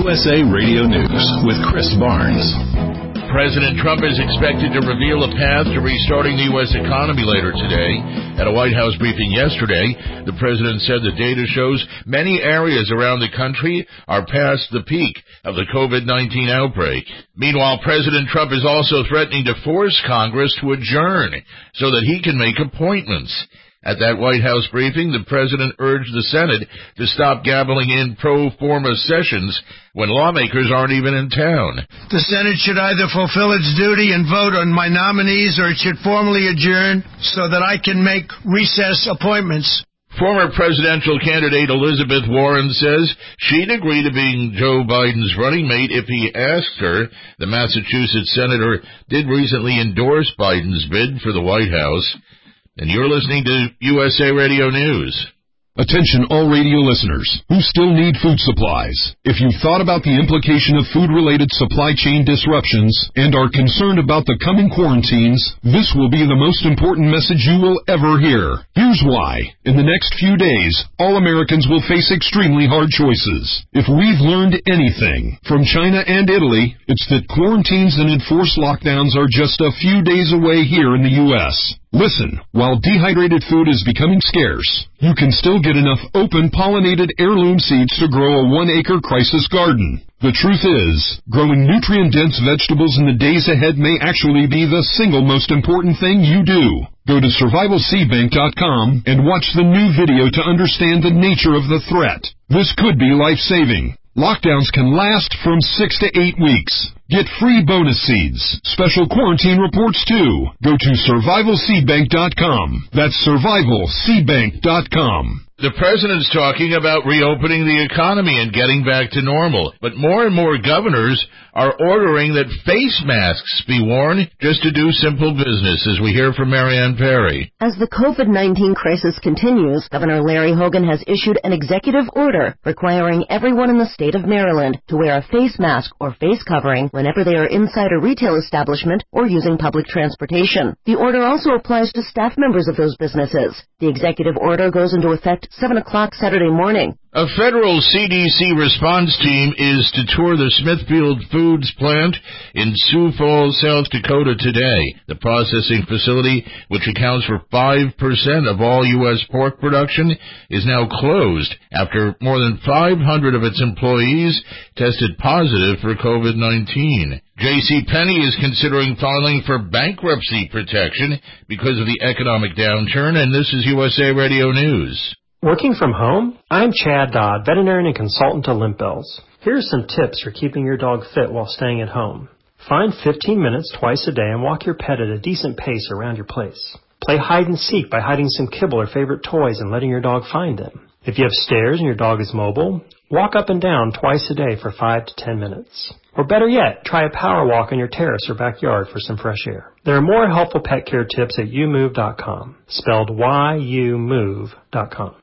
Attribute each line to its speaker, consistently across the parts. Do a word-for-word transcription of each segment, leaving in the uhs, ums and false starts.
Speaker 1: U S A Radio News with Chris Barnes.
Speaker 2: President Trump is expected to reveal a path to restarting the U S economy later today. At a White House briefing yesterday, the president said the data shows many areas around the country are past the peak of the COVID nineteen outbreak. Meanwhile, President Trump is also threatening to force Congress to adjourn so that he can make appointments. At that White House briefing, the president urged the Senate to stop gabbling in pro forma sessions when lawmakers aren't even in town.
Speaker 3: The Senate should either fulfill its duty and vote on my nominees, or it should formally adjourn so that I can make recess appointments.
Speaker 2: Former presidential candidate Elizabeth Warren says she'd agree to being Joe Biden's running mate if he asked her. The Massachusetts senator did recently endorse Biden's bid for the White House. And you're listening to U S A Radio News.
Speaker 4: Attention all radio listeners who still need food supplies. If you've thought about the implication of food-related supply chain disruptions and are concerned about the coming quarantines, this will be the most important message you will ever hear. Here's why. In the next few days, all Americans will face extremely hard choices. If we've learned anything from China and Italy, it's that quarantines and enforced lockdowns are just a few days away here in the U S Listen, while dehydrated food is becoming scarce, you can still get enough open pollinated heirloom seeds to grow a one-acre crisis garden. The truth is, growing nutrient-dense vegetables in the days ahead may actually be the single most important thing you do. Go to survival seed bank dot com and watch the new video to understand the nature of the threat. This could be life-saving. Lockdowns can last from six to eight weeks. Get free bonus seeds, special quarantine reports too. Go to survival seed bank dot com. That's survival seed bank dot com.
Speaker 2: The president's talking about reopening the economy and getting back to normal, but more and more governors are ordering that face masks be worn just to do simple business, as we hear from Marianne Perry.
Speaker 5: As the COVID nineteen crisis continues, Governor Larry Hogan has issued an executive order requiring everyone in the state of Maryland to wear a face mask or face covering whenever they are inside a retail establishment or using public transportation. The order also applies to staff members of those businesses. The executive order goes into effect seven o'clock Saturday morning.
Speaker 2: A federal C D C response team is to tour the Smithfield Foods plant in Sioux Falls, South Dakota today. The processing facility, which accounts for five percent of all U S pork production, is now closed after more than five hundred of its employees tested positive for COVID nineteen. J C Penney is considering filing for bankruptcy protection because of the economic downturn, and this is U S A Radio News.
Speaker 6: Working from home? I'm Chad Dodd, veterinarian and consultant to Limp Bells. Here are some tips for keeping your dog fit while staying at home. Find fifteen minutes twice a day and walk your pet at a decent pace around your place. Play hide and seek by hiding some kibble or favorite toys and letting your dog find them. If you have stairs and your dog is mobile, walk up and down twice a day for five to ten minutes. Or better yet, try a power walk on your terrace or backyard for some fresh air. There are more helpful pet care tips at you move dot com, spelled Y U move dot com.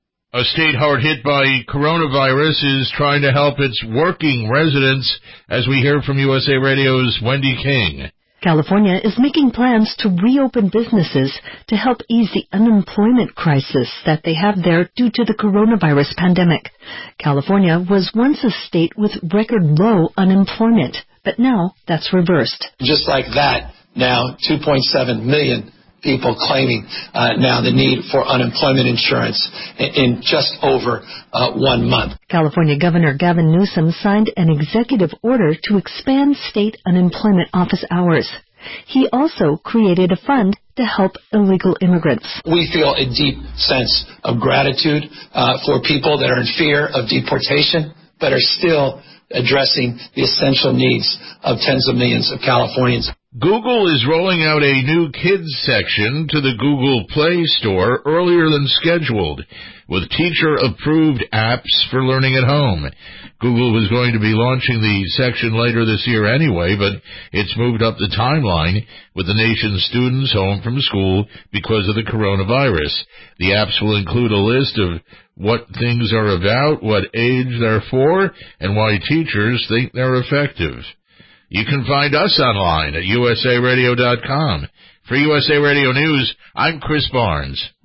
Speaker 2: A state hard hit by coronavirus is trying to help its working residents, as we hear from U S A Radio's Wendy King.
Speaker 7: California is making plans to reopen businesses to help ease the unemployment crisis that they have there due to the coronavirus pandemic. California was once a state with record low unemployment, but now that's reversed.
Speaker 8: Just like that, now two point seven million people claiming uh, now the need for unemployment insurance in, in just over uh, one month.
Speaker 7: California Governor Gavin Newsom signed an executive order to expand state unemployment office hours. He also created a fund to help illegal immigrants.
Speaker 8: We feel a deep sense of gratitude uh, for people that are in fear of deportation, but are still addressing the essential needs of tens of millions of Californians.
Speaker 2: Google is rolling out a new kids section to the Google Play Store earlier than scheduled, with teacher-approved apps for learning at home. Google was going to be launching the section later this year anyway, but it's moved up the timeline with the nation's students home from school because of the coronavirus. The apps will include a list of what things are about, what age they're for, and why teachers think they're effective. You can find us online at U S A radio dot com. For U S A Radio News, I'm Chris Barnes.